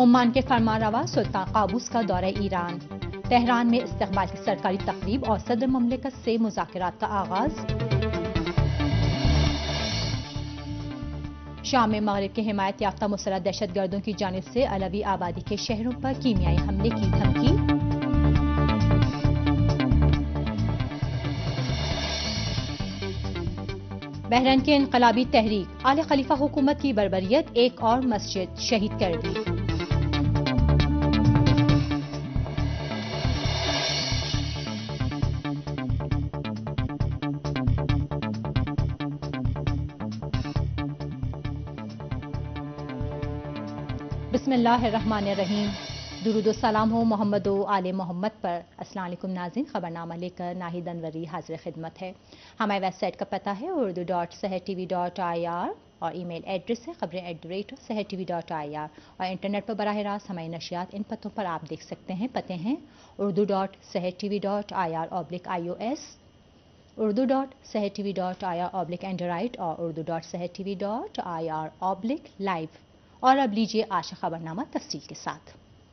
Oman کے فرمانروا سلطان Qaboos کا دورہ ایران، تہران میں استقبال کی سرکاری تقریب اور صدر مملکت سے مذاکرات کا آغاز۔ شام میں مغرب کے حمایت یافتہ مسلح دہشت گردوں کی جانب سے علوی آبادی کے شہروں پر کیمیائی حملے کی دھمکی۔ بحرین کے انقلابی تحریک آل خلیفہ حکومت کی بربریت، ایک اور مسجد شہید کر دی۔ بسم اللہ الرحمن الرحیم، درود و سلام ہو محمد و آل محمد پر۔ السلام علیکم ناظرین، خبرنامہ لے کر ناہید انوری حاضر خدمت ہے۔ ہماری ویب سائٹ کا پتہ ہے urdu.sehertv.ir اور ای میل ایڈریس ہے خبریں@sehertv.ir اور انٹرنیٹ پر براہ راست ہماری نشریات ان پتوں پر آپ دیکھ سکتے ہیں۔ پتے ہیں urdu.sehertv.ir/ios، urdu.sehertv.ir/android اور urdu.sehertv.ir/live۔ اور اب لیجیے آج کا خبرنامہ تفصیل کے ساتھ۔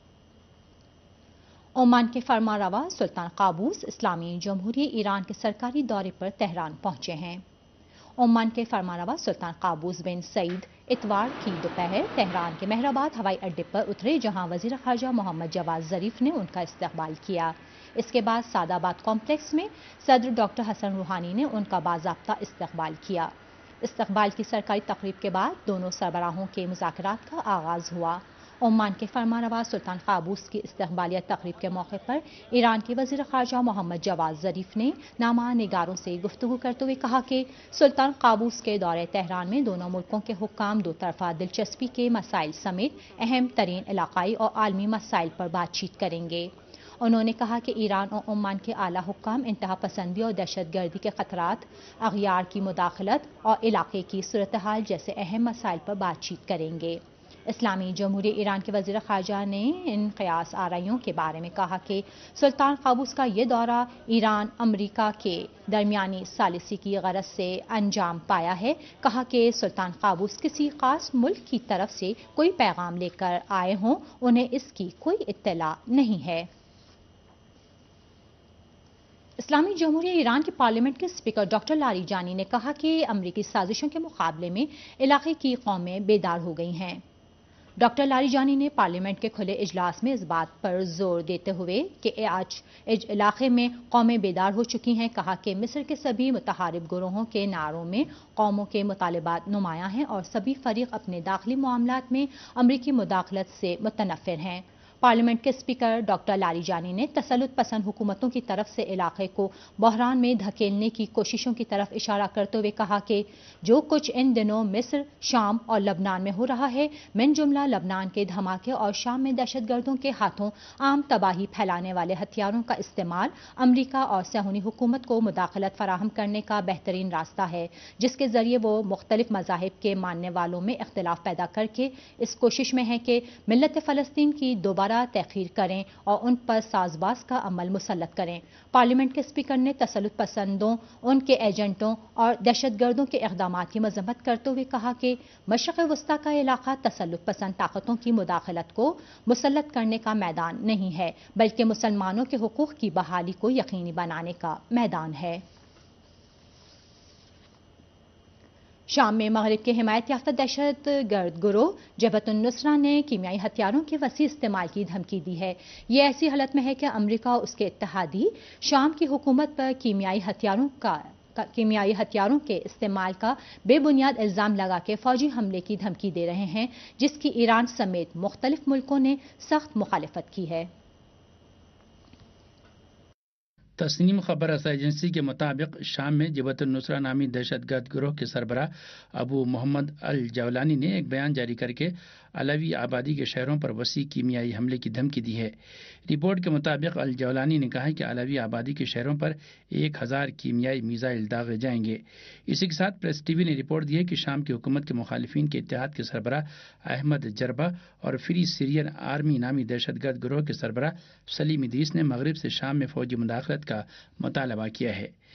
عمان کے فرمانروا سلطان قابوس اسلامی جمہوریہ ایران کے سرکاری دورے پر تہران پہنچے ہیں۔ عمان کے فرمانروا سلطان قابوس بن سعید اتوار کی دوپہر تہران کے مہرآباد ہوائی اڈے پر اترے، جہاں وزیر خارجہ محمد جواد ظریف نے ان کا استقبال کیا۔ اس کے بعد سعدآباد کمپلیکس میں صدر ڈاکٹر حسن روحانی نے ان کا باضابطہ استقبال کیا۔ استقبال کی سرکاری تقریب کے بعد دونوں سربراہوں کے مذاکرات کا آغاز ہوا۔ عمان کے فرمانروا سلطان قابوس کی استقبالیہ تقریب کے موقع پر ایران کے وزیر خارجہ محمد جواد ظریف نے نامہ نگاروں سے گفتگو کرتے ہوئے کہا کہ سلطان قابوس کے دورے تہران میں دونوں ملکوں کے حکام دو طرفہ دلچسپی کے مسائل سمیت اہم ترین علاقائی اور عالمی مسائل پر بات چیت کریں گے۔ انہوں نے کہا کہ ایران اور عمان کے اعلیٰ حکام انتہا پسندی اور دہشت گردی کے خطرات، اغیار کی مداخلت اور علاقے کی صورتحال جیسے اہم مسائل پر بات چیت کریں گے۔ اسلامی جمہوریہ ایران کے وزیر خارجہ نے ان قیاس آرائیوں کے بارے میں کہا کہ سلطان قابوس کا یہ دورہ ایران امریکہ کے درمیانی ثالثی کی غرض سے انجام پایا ہے۔ کہا کہ سلطان قابوس کسی خاص ملک کی طرف سے کوئی پیغام لے کر آئے ہوں، انہیں اس کی کوئی اطلاع نہیں ہے۔ اسلامی جمہوریہ ایران کے پارلیمنٹ کے اسپیکر ڈاکٹر لاری جانی نے کہا کہ امریکی سازشوں کے مقابلے میں علاقے کی قومیں بیدار ہو گئی ہیں۔ ڈاکٹر لاری جانی نے پارلیمنٹ کے کھلے اجلاس میں اس بات پر زور دیتے ہوئے کہ آج علاقے میں قومیں بیدار ہو چکی ہیں، کہا کہ مصر کے سبھی متحارب گروہوں کے نعروں میں قوموں کے مطالبات نمایاں ہیں اور سبھی فریق اپنے داخلی معاملات میں امریکی مداخلت سے متنفر ہیں۔ پارلیمنٹ کے اسپیکر ڈاکٹر لاری جانی نے تسلط پسند حکومتوں کی طرف سے علاقے کو بحران میں دھکیلنے کی کوششوں کی طرف اشارہ کرتے ہوئے کہا کہ جو کچھ ان دنوں مصر، شام اور لبنان میں ہو رہا ہے، من جملہ لبنان کے دھماکے اور شام میں دہشت گردوں کے ہاتھوں عام تباہی پھیلانے والے ہتھیاروں کا استعمال، امریکہ اور صہیونی حکومت کو مداخلت فراہم کرنے کا بہترین راستہ ہے، جس کے ذریعے وہ مختلف مذاہب کے ماننے والوں میں اختلاف پیدا کر کے اس کوشش میں ہے کہ ملت فلسطین کی دوبارہ تحقیر کریں اور ان پر ساز باز کا عمل مسلط کریں۔ پارلیمنٹ کے اسپیکر نے تسلط پسندوں، ان کے ایجنٹوں اور دہشت گردوں کے اقدامات کی مذمت کرتے ہوئے کہا کہ مشرق وسطیٰ کا علاقہ تسلط پسند طاقتوں کی مداخلت کو مسلط کرنے کا میدان نہیں ہے، بلکہ مسلمانوں کے حقوق کی بحالی کو یقینی بنانے کا میدان ہے۔ شام میں مغرب کے حمایت یافتہ دہشت گرد گروہ جبہت النصرہ نے کیمیائی ہتھیاروں کے وسیع استعمال کی دھمکی دی ہے۔ یہ ایسی حالت میں ہے کہ امریکہ اور اس کے اتحادی شام کی حکومت پر کیمیائی ہتھیاروں کے استعمال کا بے بنیاد الزام لگا کے فوجی حملے کی دھمکی دے رہے ہیں، جس کی ایران سمیت مختلف ملکوں نے سخت مخالفت کی ہے۔ تسنیم خبر رساں ایجنسی کے مطابق شام میں جبہت النصرہ نامی دہشت گرد گروہ کے سربراہ ابو محمد الجولانی نے ایک بیان جاری کر کے علوی آبادی کے شہروں پر وسیع کیمیائی حملے کی دھمکی دی ہے۔ رپورٹ کے مطابق الجولانی نے کہا کہ علوی آبادی کے شہروں پر 1000 کیمیائی میزائل داغے جائیں گے۔ اسی کے ساتھ پریس ٹی وی نے رپورٹ دی ہے کہ شام کی حکومت کے مخالفین کے اتحاد کے سربراہ احمد جربہ اور فری سیرین آرمی نامی دہشت گرد گروہ کے سربراہ سلیم ادریس نے مغرب سے شام میں فوجی مداخلت کا مطالبہ کیا ہے۔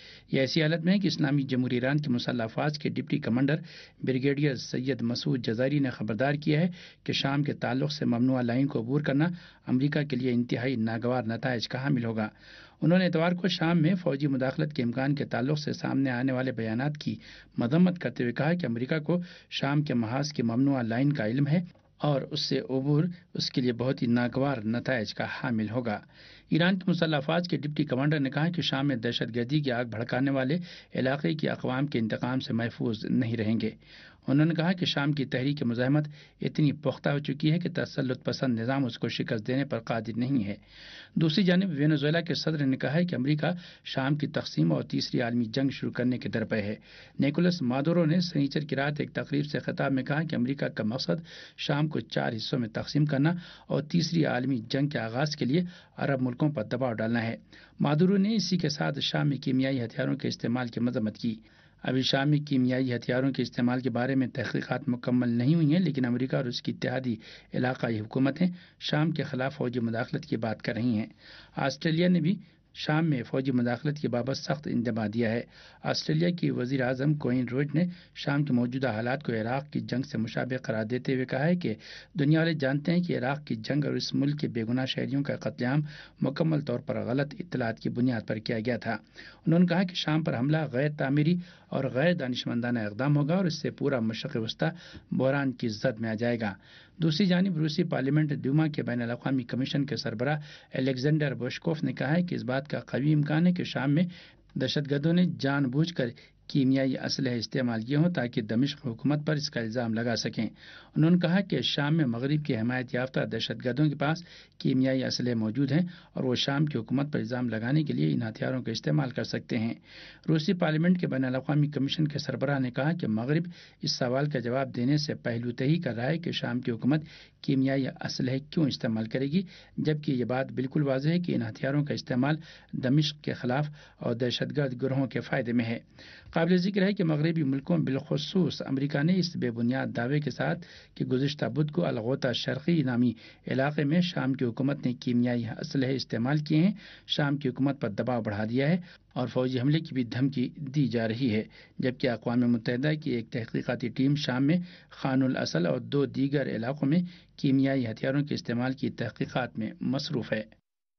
یہ ایسی حالت میں ہے کہ اسلامی جمہوریہ ایران کی مسلح افواج کے deputy commander brigadier Syed Masoud Jazayeri نے خبردار کیا ہے کہ شام کے تعلق سے ممنوعہ لائن کو عبور کرنا امریکہ کے لیے انتہائی ناگوار نتائج کا حامل ہوگا۔ انہوں نے اتوار کو شام میں فوجی مداخلت کے امکان کے تعلق سے سامنے آنے والے بیانات کی مذمت کرتے ہوئے کہا کہ امریکہ کو شام کے محاذ کی ممنوعہ لائن کا علم ہے اور اس سے عبور اس کے لیے بہت ہی ناگوار نتائج کا حامل ہوگا۔ ایران کی مسلح افواج کے ڈپٹی کمانڈر نے کہا کہ شام میں دہشت گردی کی آگ بھڑکانے والے علاقے کی اقوام کے انتقام سے محفوظ نہیں رہیں گے۔ انہوں نے کہا کہ شام کی تحریک مزاحمت اتنی پختہ ہو چکی ہے کہ تسلط پسند نظام اس کو شکست دینے پر قادر نہیں ہے۔ دوسری جانب وینزویلا کے صدر نے کہا ہے کہ امریکہ شام کی تقسیم اور تیسری عالمی جنگ شروع کرنے کے درپے ہے۔ نیکولس مادورو نے سنیچر کی رات ایک تقریب سے خطاب میں کہا کہ امریکہ کا مقصد شام کو 4 حصوں میں تقسیم کرنا اور تیسری عالمی جنگ کے آغاز کے لیے عرب ملکوں پر دباؤ ڈالنا ہے۔ مادورو نے اسی کے ساتھ شام میں کیمیائی ہتھیاروں کے استعمال کی مذمت کی۔ ابھی شام میں کیمیائی ہتھیاروں کے استعمال کے بارے میں تحقیقات مکمل نہیں ہوئی ہیں، لیکن امریکہ اور اس کی اتحادی علاقائی حکومتیں شام کے خلاف فوجی مداخلت کی بات کر رہی ہیں۔ آسٹریلیا نے بھی شام میں فوجی مداخلت کے بابت سخت انتباہ دیا ہے۔ آسٹریلیا کی وزیر اعظم کوئن روڈ نے شام کے موجودہ حالات کو عراق کی جنگ سے مشابہ قرار دیتے ہوئے کہا ہے کہ دنیا والے جانتے ہیں کہ عراق کی جنگ اور اس ملک کے بے گناہ شہریوں کا قتل عام مکمل طور پر غلط اطلاعات کی بنیاد پر کیا گیا تھا۔ انہوں نے کہا کہ شام پر حملہ غیر تعمیری اور غیر دانشمندانہ اقدام ہوگا اور اس سے پورا مشرق وسطی بحران کی زد میں آ جائے گا۔ دوسری جانب روسی پارلیمنٹ دوما کے بین الاقوامی کمیشن کے سربراہ الیگزینڈر بوشکوف نے کہا ہے کہ اس بات کا قوی امکان ہے کہ شام میں دہشت گردوں نے جان بوجھ کر کیمیائی اسلحے استعمال کیے ہوں تاکہ دمشق حکومت پر اس کا الزام لگا سکیں۔ انہوں نے کہا کہ شام میں مغرب کی حمایت یافتہ دہشت گردوں کے پاس کیمیائی اسلحے موجود ہیں اور وہ شام کی حکومت پر الزام لگانے کے لیے ان ہتھیاروں کا استعمال کر سکتے ہیں۔ روسی پارلیمنٹ کے بین الاقوامی کمیشن کے سربراہ نے کہا کہ مغرب اس سوال کا جواب دینے سے پہلو تہی کر رہا ہے کہ شام کی حکومت کیمیائی اسلحے کیوں استعمال کرے گی، جبکہ یہ بات بالکل واضح ہے کہ ان ہتھیاروں کا استعمال دمشق کے خلاف اور دہشت گرد گروہوں کے فائدے میں ہے۔ قابل ذکر ہے کہ مغربی ملکوں بالخصوص امریکہ نے اس بے بنیاد دعوے کے ساتھ کہ گزشتہ بدھ کو الغوطہ شرقی نامی علاقے میں شام کی حکومت نے کیمیائی اسلحے استعمال کیے ہیں، شام کی حکومت پر دباؤ بڑھا دیا ہے اور فوجی حملے کی بھی دھمکی دی جا رہی ہے، جبکہ اقوام متحدہ کی ایک تحقیقاتی ٹیم شام میں خان الاصل اور 2 دیگر علاقوں میں کیمیائی ہتھیاروں کے استعمال کی تحقیقات میں مصروف ہے۔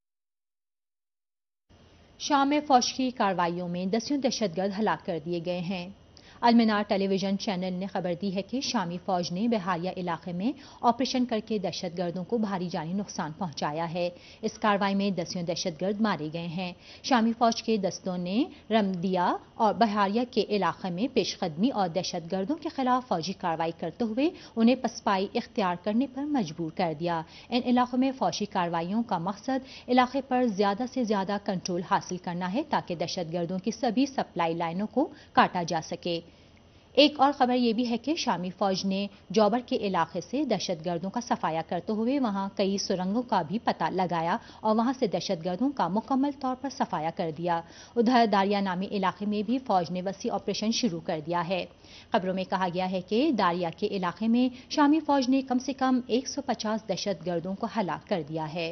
شام میں فوج کی کارروائیوں میں 10 دہشت گرد ہلاک کر دیے گئے ہیں۔ المنار ٹیلی ویژن چینل نے خبر دی ہے کہ شامی فوج نے بحاریہ علاقے میں آپریشن کر کے دہشت گردوں کو بھاری جانی نقصان پہنچایا ہے۔ اس کارروائی میں 10 دہشت گرد مارے گئے ہیں۔ شامی فوج کے دستوں نے رمدیا اور بحاریہ کے علاقے میں پیش قدمی اور دہشت گردوں کے خلاف فوجی کارروائی کرتے ہوئے انہیں پسپائی اختیار کرنے پر مجبور کر دیا۔ ان علاقوں میں فوجی کارروائیوں کا مقصد علاقے پر زیادہ سے زیادہ کنٹرول حاصل کرنا ہے تاکہ دہشت گردوں کی سبھی سپلائی لائنوں کو کاٹا جا سکے۔ ایک اور خبر یہ بھی ہے کہ شامی فوج نے جوبر کے علاقے سے دہشت گردوں کا صفایا کرتے ہوئے وہاں کئی سرنگوں کا بھی پتہ لگایا اور وہاں سے دہشت گردوں کا مکمل طور پر صفایا کر دیا۔ ادھر داریا نامی علاقے میں بھی فوج نے وسیع آپریشن شروع کر دیا ہے۔ خبروں میں کہا گیا ہے کہ داریا کے علاقے میں شامی فوج نے کم سے کم 150 دہشت گردوں کو ہلاک کر دیا ہے۔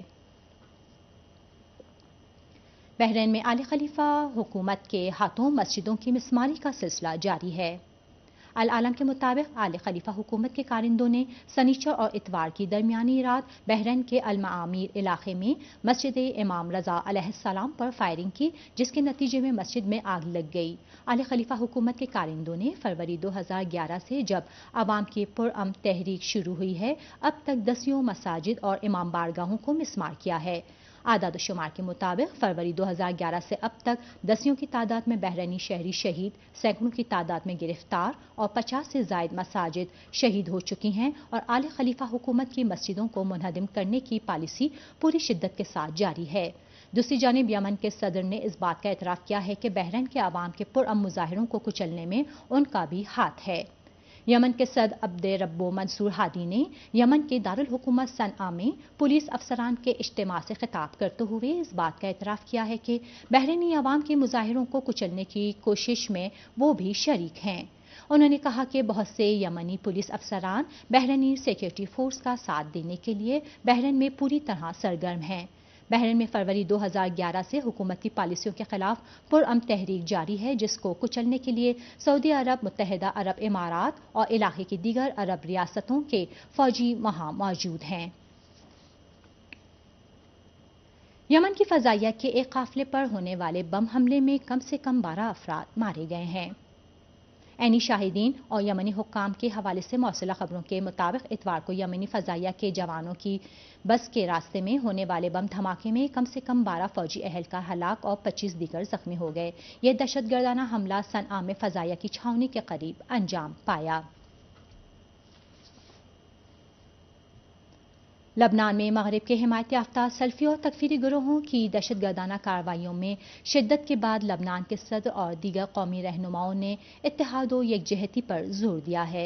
بحرین میں آل خلیفہ حکومت کے ہاتھوں مسجدوں کی مسماری کا سلسلہ جاری ہے۔ العالم کے مطابق آل خلیفہ حکومت کے کارندوں نے سنیچر اور اتوار کی درمیانی رات بحرین کے المعامیر علاقے میں مسجد امام رضا علیہ السلام پر فائرنگ کی، جس کے نتیجے میں مسجد میں آگ لگ گئی۔ آل خلیفہ حکومت کے کارندوں نے فروری 2011 سے جب عوام کی پرامن تحریک شروع ہوئی ہے اب تک 10 مساجد اور امام بارگاہوں کو مسمار کیا ہے۔ اعداد و شمار کے مطابق فروری 2011 سے اب تک 10 کی تعداد میں بحرینی شہری شہید، سینکڑوں کی تعداد میں گرفتار اور 50 سے زائد مساجد شہید ہو چکی ہیں اور آل خلیفہ حکومت کی مسجدوں کو منہدم کرنے کی پالیسی پوری شدت کے ساتھ جاری ہے۔ دوسری جانب یمن کے صدر نے اس بات کا اعتراف کیا ہے کہ بحرین کے عوام کے پرامن مظاہروں کو کچلنے میں ان کا بھی ہاتھ ہے۔ یمن کے صدر عبد ربو منصور ہادی نے یمن کے دارالحکومت صنعا میں پولیس افسران کے اجتماع سے خطاب کرتے ہوئے اس بات کا اعتراف کیا ہے کہ بحرینی عوام کے مظاہروں کو کچلنے کی کوشش میں وہ بھی شریک ہیں۔ انہوں نے کہا کہ بہت سے یمنی پولیس افسران بحرینی سیکورٹی فورس کا ساتھ دینے کے لیے بحرین میں پوری طرح سرگرم ہیں۔ بحرین میں فروری 2011 سے حکومتی پالیسیوں کے خلاف پرامن تحریک جاری ہے، جس کو کچلنے کے لیے سعودی عرب، متحدہ عرب امارات اور علاقے کی دیگر عرب ریاستوں کے فوجی وہاں موجود ہیں۔ یمن کی فضائیہ کے ایک قافلے پر ہونے والے بم حملے میں کم سے کم 12 افراد مارے گئے ہیں۔ عینی شاہدین اور یمنی حکام کے حوالے سے موصولہ خبروں کے مطابق اتوار کو یمنی فضائیہ کے جوانوں کی بس کے راستے میں ہونے والے بم دھماکے میں کم سے کم 12 فوجی اہلکار ہلاک اور 25 دیگر زخمی ہو گئے۔ یہ دہشت گردانہ حملہ صنعا میں فضائیہ کی چھاؤنی کے قریب انجام پایا۔ لبنان میں مغرب کے حمایت یافتہ سلفی اور تکفیری گروہوں کی دہشت گردانہ کارروائیوں میں شدت کے بعد لبنان کے صدر اور دیگر قومی رہنماؤں نے اتحاد و یکجہتی پر زور دیا ہے۔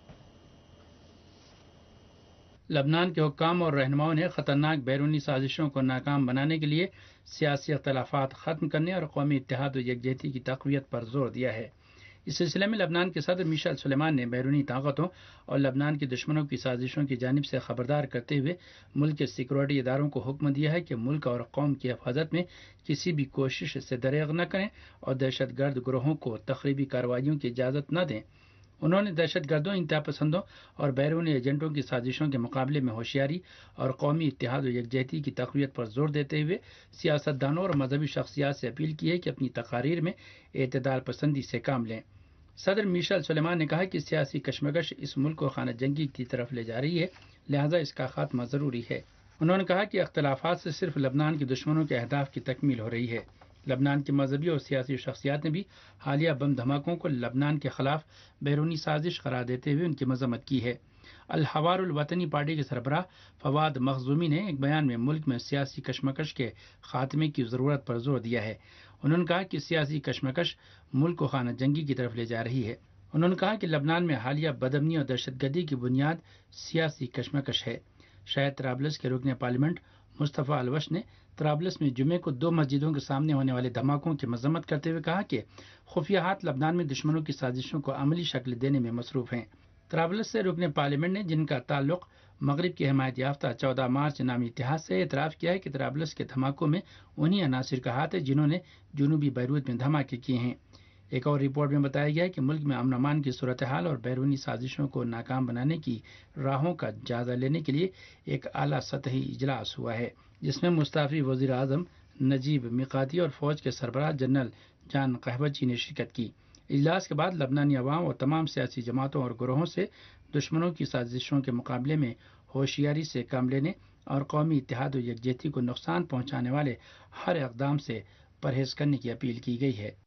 لبنان کے حکام اور رہنماؤں نے خطرناک بیرونی سازشوں کو ناکام بنانے کے لیے سیاسی اختلافات ختم کرنے اور قومی اتحاد و یکجہتی کی تقویت پر زور دیا ہے۔ اس سلسلے میں لبنان کے صدر میشل سلیمان نے بیرونی طاقتوں اور لبنان کے دشمنوں کی سازشوں کی جانب سے خبردار کرتے ہوئے ملک کے سیکورٹی اداروں کو حکم دیا ہے کہ ملک اور قوم کی حفاظت میں کسی بھی کوشش سے دریغ نہ کریں اور دہشت گرد گروہوں کو تخریبی کارروائیوں کی اجازت نہ دیں۔ انہوں نے دہشت گردوں، انتہا پسندوں اور بیرونی ایجنٹوں کی سازشوں کے مقابلے میں ہوشیاری اور قومی اتحاد و یکجہتی کی تقویت پر زور دیتے ہوئے سیاستدانوں اور مذہبی شخصیات سے اپیل کی ہے کہ اپنی تقاریر میں اعتدال پسندی سے کام لیں۔ صدر میشل سلیمان نے کہا کہ سیاسی کشمکش اس ملک کو خانہ جنگی کی طرف لے جا رہی ہے، لہذا اس کا خاتمہ ضروری ہے۔ انہوں نے کہا کہ اختلافات سے صرف لبنان کے دشمنوں کے اہداف کی تکمیل ہو رہی ہے۔ لبنان کے مذہبی اور سیاسی شخصیات نے بھی حالیہ بم دھماکوں کو لبنان کے خلاف بیرونی سازش قرار دیتے ہوئے ان کی مذمت کی ہے۔ الحوار الوطنی پارٹی کے سربراہ فواد مخزومی نے ایک بیان میں ملک میں سیاسی کشمکش کے خاتمے کی ضرورت پر زور دیا ہے۔ انہوں نے کہا کہ سیاسی کشمکش ملک کو خانہ جنگی کی طرف لے جا رہی ہے۔ انہوں نے کہا کہ لبنان میں حالیہ بدامنی اور دہشت گردی کی بنیاد سیاسی کشمکش ہے۔ شہر طرابلس کے رکن پارلیمنٹ مصطفیٰ الوش نے طرابلس میں جمعے کو 2 مسجدوں کے سامنے ہونے والے دھماکوں کی مذمت کرتے ہوئے کہا کہ خفیہ ہاتھ لبنان میں دشمنوں کی سازشوں کو عملی شکل دینے میں مصروف ہیں۔ طرابلس سے رکن پارلیمنٹ نے، جن کا تعلق مغرب کی حمایت یافتہ 14 مارچ نامی اتحاد سے، اعتراف کیا ہے کہ طرابلس کے دھماکوں میں انہی عناصر کا ہاتھ ہے جنہوں نے جنوبی بیروت میں دھماکے کیے ہیں۔ ایک اور رپورٹ میں بتایا گیا ہے کہ ملک میں امن و امان کی صورتحال اور بیرونی سازشوں کو ناکام بنانے کی راہوں کا جائزہ لینے کے لیے ایک اعلیٰ سطحی اجلاس ہوا ہے، جس میں مستعفی وزیر اعظم نجیب میقاتی اور فوج کے سربراہ جنرل جان قہوچی نے شرکت کی۔ اجلاس کے بعد لبنانی عوام اور تمام سیاسی جماعتوں اور گروہوں سے دشمنوں کی سازشوں کے مقابلے میں ہوشیاری سے کام لینے اور قومی اتحاد و یکجہتی کو نقصان پہنچانے والے ہر اقدام سے پرہیز کرنے کی اپیل کی گئی ہے۔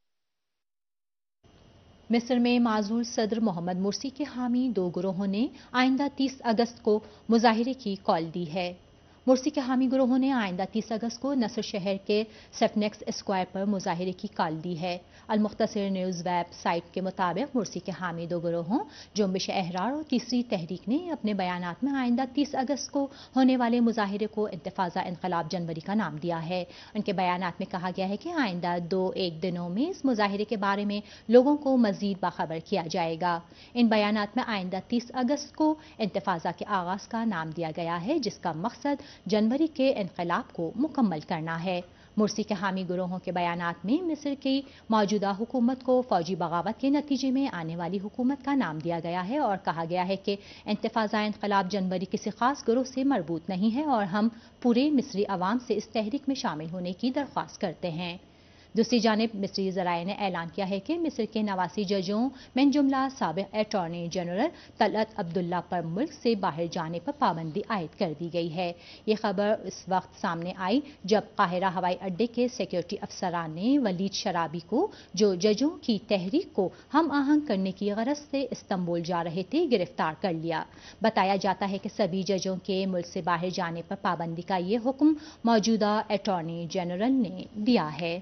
مصر میں معزول صدر محمد مرسی کے حامی 2 گروہوں نے آئندہ 30 اگست کو مظاہرے کی کال دی ہے۔ مرسی کے حامی گروہوں نے آئندہ 30 اگست کو نصر شہر کے سیفنکس اسکوائر پر مظاہرے کی کال دی ہے۔ المختصر نیوز ویب سائٹ کے مطابق مرسی کے حامی 2 گروہوں جنبش احرار اور تیسری تحریک نے اپنے بیانات میں آئندہ 30 اگست کو ہونے والے مظاہرے کو انتفاضہ انقلاب جنوری کا نام دیا ہے۔ ان کے بیانات میں کہا گیا ہے کہ آئندہ 2-1 دنوں میں اس مظاہرے کے بارے میں لوگوں کو مزید باخبر کیا جائے گا۔ ان بیانات میں آئندہ 30 اگست کو انتفاضہ کے آغاز کا نام دیا گیا ہے، جس کا مقصد جنوری کے انقلاب کو مکمل کرنا ہے۔ مرسی کے حامی گروہوں کے بیانات میں مصر کی موجودہ حکومت کو فوجی بغاوت کے نتیجے میں آنے والی حکومت کا نام دیا گیا ہے اور کہا گیا ہے کہ انتفاضہ انقلاب جنوری کسی خاص گروہ سے مربوط نہیں ہے اور ہم پورے مصری عوام سے اس تحریک میں شامل ہونے کی درخواست کرتے ہیں۔ دوسری جانب مصری ذرائع نے اعلان کیا ہے کہ مصر کے 89 ججوں من جملہ سابق اٹارنی جنرل طلعت عبداللہ پر ملک سے باہر جانے پر پابندی عائد کر دی گئی ہے۔ یہ خبر اس وقت سامنے آئی جب قاہرہ ہوائی اڈے کے سیکیورٹی افسران نے ولید شرابی کو، جو ججوں کی تحریک کو ہم آہنگ کرنے کی غرض سے استنبول جا رہے تھے، گرفتار کر لیا۔ بتایا جاتا ہے کہ سبھی ججوں کے ملک سے باہر جانے پر پابندی کا یہ حکم موجودہ اٹارنی جنرل نے دیا ہے۔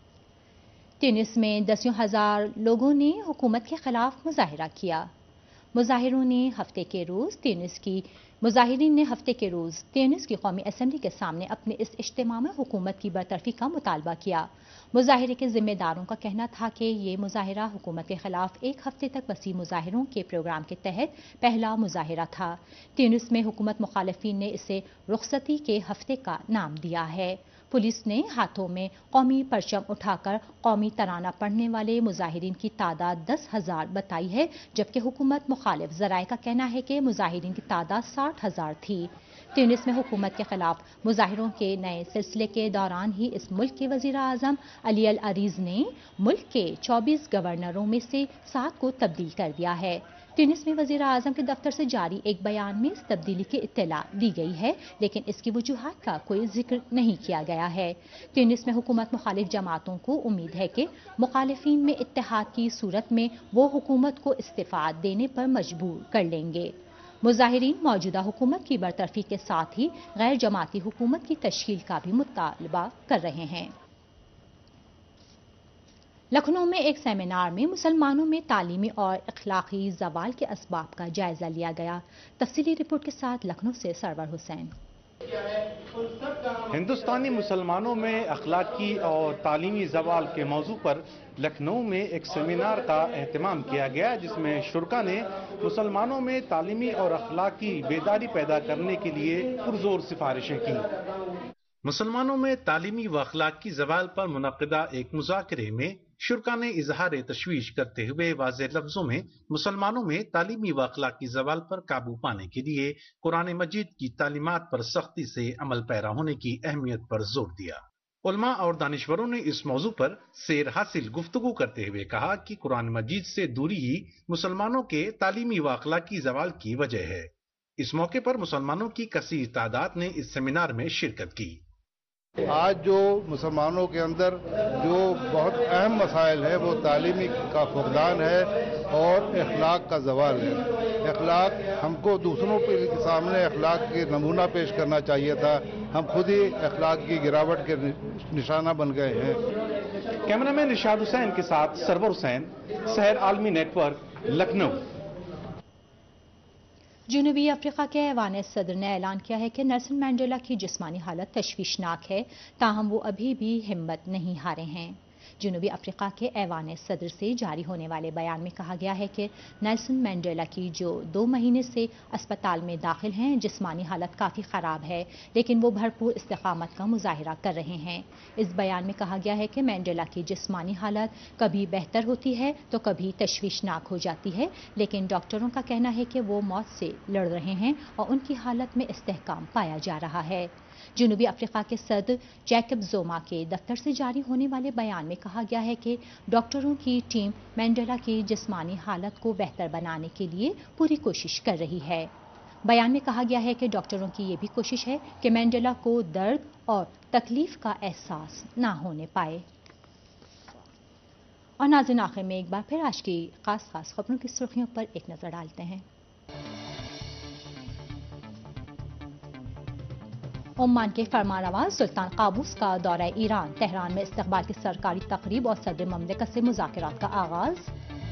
تونس میں 10,000 لوگوں نے حکومت کے خلاف مظاہرہ کیا۔ مظاہرین نے ہفتے کے روز تیونس کی قومی اسمبلی کے سامنے اپنے اس اجتماع میں حکومت کی برطرفی کا مطالبہ کیا۔ مظاہرے کے ذمہ داروں کا کہنا تھا کہ یہ مظاہرہ حکومت کے خلاف ایک ہفتے تک وسیع مظاہروں کے پروگرام کے تحت پہلا مظاہرہ تھا۔ تیونس میں حکومت مخالفین نے اسے رخصتی کے ہفتے کا نام دیا ہے۔ پولیس نے ہاتھوں میں قومی پرچم اٹھا کر قومی ترانہ پڑھنے والے مظاہرین کی تعداد 10,000 بتائی ہے، جبکہ حکومت مخالف ذرائع کا کہنا ہے کہ مظاہرین کی تعداد 60,000 تھی۔ تیونس میں حکومت کے خلاف مظاہروں کے نئے سلسلے کے دوران ہی اس ملک کے وزیر اعظم علی العریض نے ملک کے 24 گورنروں میں سے 7 کو تبدیل کر دیا ہے۔ تیونس میں وزیر اعظم کے دفتر سے جاری ایک بیان میں اس تبدیلی کی اطلاع دی گئی ہے، لیکن اس کی وجوہات کا کوئی ذکر نہیں کیا گیا ہے۔ تیونس میں حکومت مخالف جماعتوں کو امید ہے کہ مخالفین میں اتحاد کی صورت میں وہ حکومت کو استعفا دینے پر مجبور کر لیں گے۔ مظاہرین موجودہ حکومت کی برطرفی کے ساتھ ہی غیر جماعتی حکومت کی تشکیل کا بھی مطالبہ کر رہے ہیں۔ لکھنؤ میں ایک سیمینار میں مسلمانوں میں تعلیمی اور اخلاقی زوال کے اسباب کا جائزہ لیا گیا۔ تفصیلی رپورٹ کے ساتھ لکھنؤ سے سرور حسین۔ ہندوستانی مسلمانوں میں اخلاقی اور تعلیمی زوال کے موضوع پر لکھنؤ میں ایک سیمینار کا اہتمام کیا گیا، جس میں شرکاء نے مسلمانوں میں تعلیمی اور اخلاقی بیداری پیدا کرنے کے لیے پرزور سفارشیں کی۔ مسلمانوں میں تعلیمی و اخلاقی زوال پر منعقدہ ایک مذاکرے میں شرکاء نے اظہار تشویش کرتے ہوئے واضح لفظوں میں مسلمانوں میں تعلیمی و اخلاقی زوال پر قابو پانے کے لیے قرآن مجید کی تعلیمات پر سختی سے عمل پیرا ہونے کی اہمیت پر زور دیا۔ علماء اور دانشوروں نے اس موضوع پر سیر حاصل گفتگو کرتے ہوئے کہا کہ قرآن مجید سے دوری ہی مسلمانوں کے تعلیمی و اخلاقی زوال کی وجہ ہے۔ اس موقع پر مسلمانوں کی کثیر تعداد نے اس سیمینار میں شرکت کی۔ آج جو مسلمانوں کے اندر جو بہت اہم مسائل ہے وہ تعلیمی کا فقدان ہے اور اخلاق کا زوال ہے۔ اخلاق ہم کو دوسروں کے سامنے اخلاق کے نمونہ پیش کرنا چاہیے تھا، ہم خود ہی اخلاق کی گراوٹ کے نشانہ بن گئے ہیں۔ کیمرامین رشاد حسین کے ساتھ سرور حسین، سحر عالمی نیٹ ورک، لکھنؤ۔ جنوبی افریقہ کے ایوان صدر نے اعلان کیا ہے کہ نیلسن مینڈیلا کی جسمانی حالت تشویشناک ہے، تاہم وہ ابھی بھی ہمت نہیں ہارے ہیں۔ جنوبی افریقہ کے ایوان صدر سے جاری ہونے والے بیان میں کہا گیا ہے کہ نیلسن مینڈیلا کی جو 2 مہینے سے اسپتال میں داخل ہیں جسمانی حالت کافی خراب ہے، لیکن وہ بھرپور استقامت کا مظاہرہ کر رہے ہیں۔ اس بیان میں کہا گیا ہے کہ مینڈیلا کی جسمانی حالت کبھی بہتر ہوتی ہے تو کبھی تشویشناک ہو جاتی ہے، لیکن ڈاکٹروں کا کہنا ہے کہ وہ موت سے لڑ رہے ہیں اور ان کی حالت میں استحکام پایا جا رہا ہے۔ جنوبی افریقہ کے صدر جیکب زوما کے دفتر سے جاری ہونے والے بیان میں کہا گیا ہے کہ ڈاکٹروں کی ٹیم مینڈیلا کی جسمانی حالت کو بہتر بنانے کے لیے پوری کوشش کر رہی ہے۔ بیان میں کہا گیا ہے کہ ڈاکٹروں کی یہ بھی کوشش ہے کہ مینڈیلا کو درد اور تکلیف کا احساس نہ ہونے پائے۔ اور ناظرین، آخر میں ایک بار پھر آج کی خاص خبروں کی سرخیوں پر ایک نظر ڈالتے ہیں۔ عمان کے فرمانروا سلطان قابوس کا دورہ ایران، تہران میں استقبال کی سرکاری تقریب اور صدر مملکت سے مذاکرات کا آغاز۔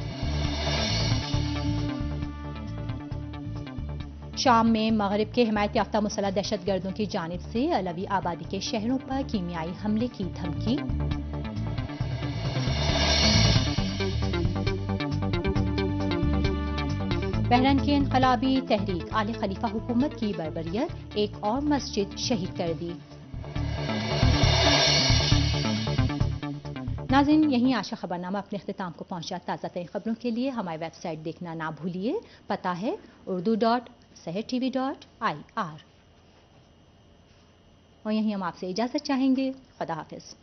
شام میں مغرب کے حمایت یافتہ مسلح دہشت گردوں کی جانب سے علوی آبادی کے شہروں پر کیمیائی حملے کی دھمکی۔ بحرین کی انقلابی تحریک آل خلیفہ حکومت کی بربریت، ایک اور مسجد شہید کر دی۔ ناظرین، یہیں آج کا خبرنامہ اپنے اختتام کو پہنچا۔ تازہ ترین خبروں کے لیے ہماری ویب سائٹ دیکھنا نہ بھولیے، پتہ ہے urdu.sehrtv.ir۔ اور یہیں ہم آپ سے اجازت چاہیں گے۔ خدا حافظ۔